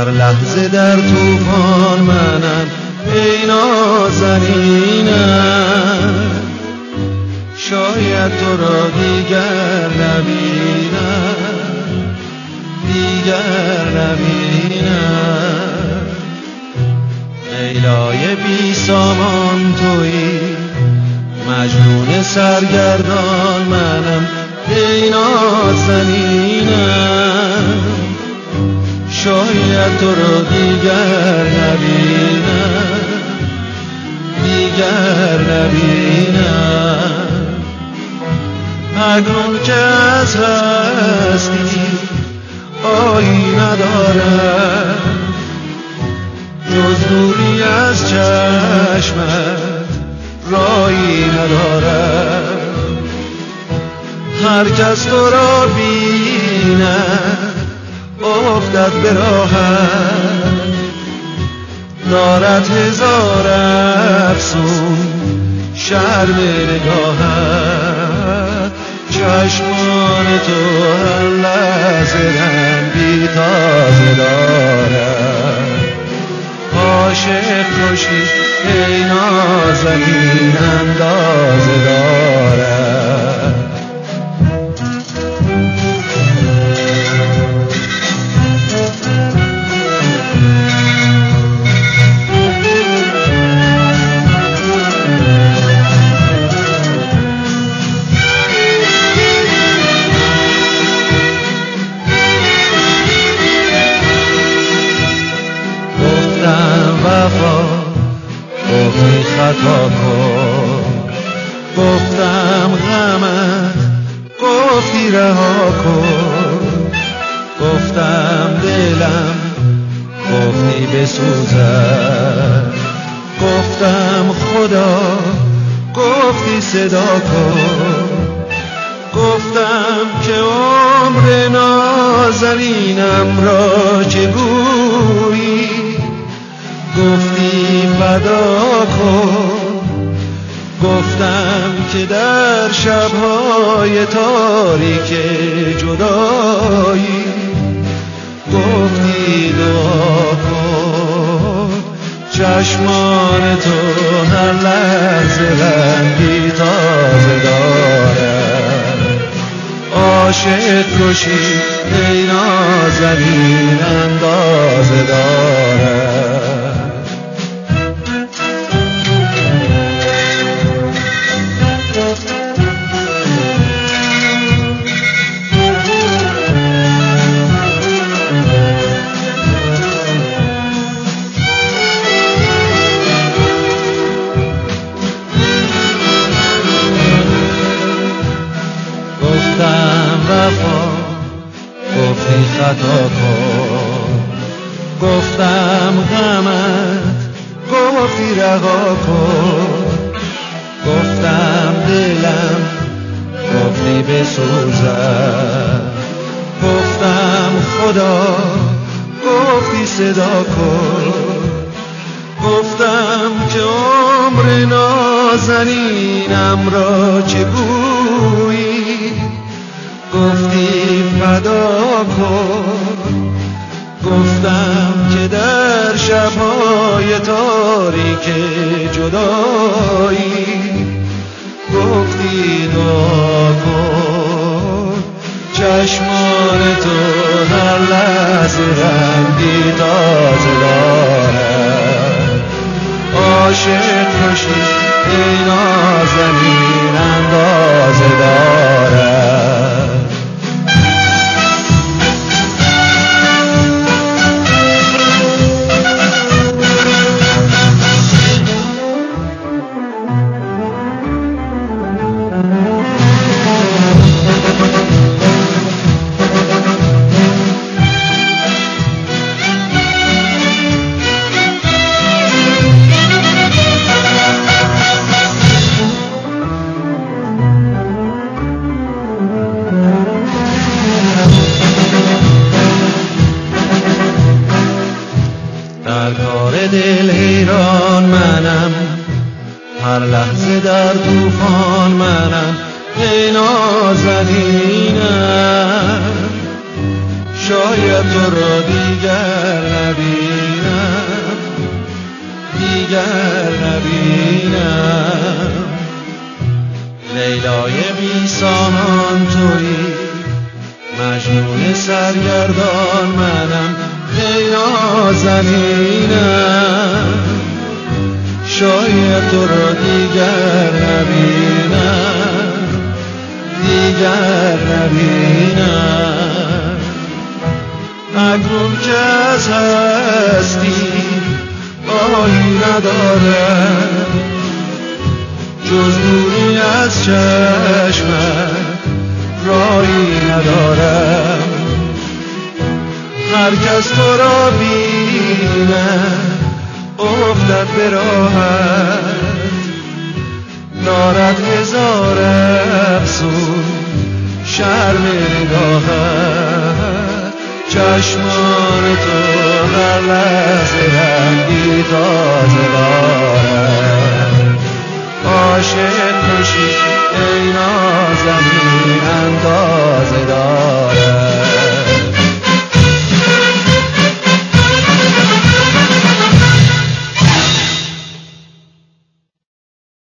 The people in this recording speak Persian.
هر لحظه در طوفان منم ای نازنینم. شاید تو را دیگر نبینم، دیگر نبینم. لیلای بی سامان تویی، مجنون سرگردان منم ای نازنینم. شاید تو را دیگر نبینم، دیگر نبینم. اکنون که از هستی آیی ندارم، جز دوری از چشمت رایی ندارم. هر کس تو را بیند افتد به راحت، دارد هزار افسون شرم نگاهت. چشمان تو هر لحظه رنگی تازه دارد. عاشق کشی ای نازنین اندازه دارد. وفا گفتی خطا کن، گفتم غمت گفتی رها کن. گفتم دلم گفتی بسوزد، گفتم خدا گفتی صدا کن. گفتم که عمر نازنینم را چگویی، گفتی فدا کن. گفتم که در شب‌های تاریک جدایی، گفتی دعا کن. چشمان تو هر لحظه رنگی تازه دارد. عاشق کشی ای نازنین اندازه دارد. گفتم وفا گفتی خطا کن، گفتم غمت گفتی رها کن. گفتم دلم گفتی بسوزد، گفتم خدا گفتی صدا کن. گفتم که عمر نازنینم را چگویی، گفتی فدا کن. گفتم که در شب‌های تاریک جدایی، گفتی دعا کن. چشمان تو هر لحظه رنگی تازه دارد. عاشق کشی ای نازنین اندازه دارد. در کار دل حیران منم، هر لحظه در طوفان منم ای نازنینم. شاید تو را دیگر نبینم، دیگر نبینم. لیلای بی سامان تویی، مجنون سرگردان منم، ای نازنینم. شاید تو را دیگر نبینم، دیگر نبینم. اکنون که از هستی آهی ندارم، جز دوری از چشمت راهی ندارم. هر کس تو را بیند افتد به راحت، دارد هزار افسون شرم نگاهت. چشمان تو هر لحظه رنگی تازه دارد. عاشق باشی ای نازنین انداز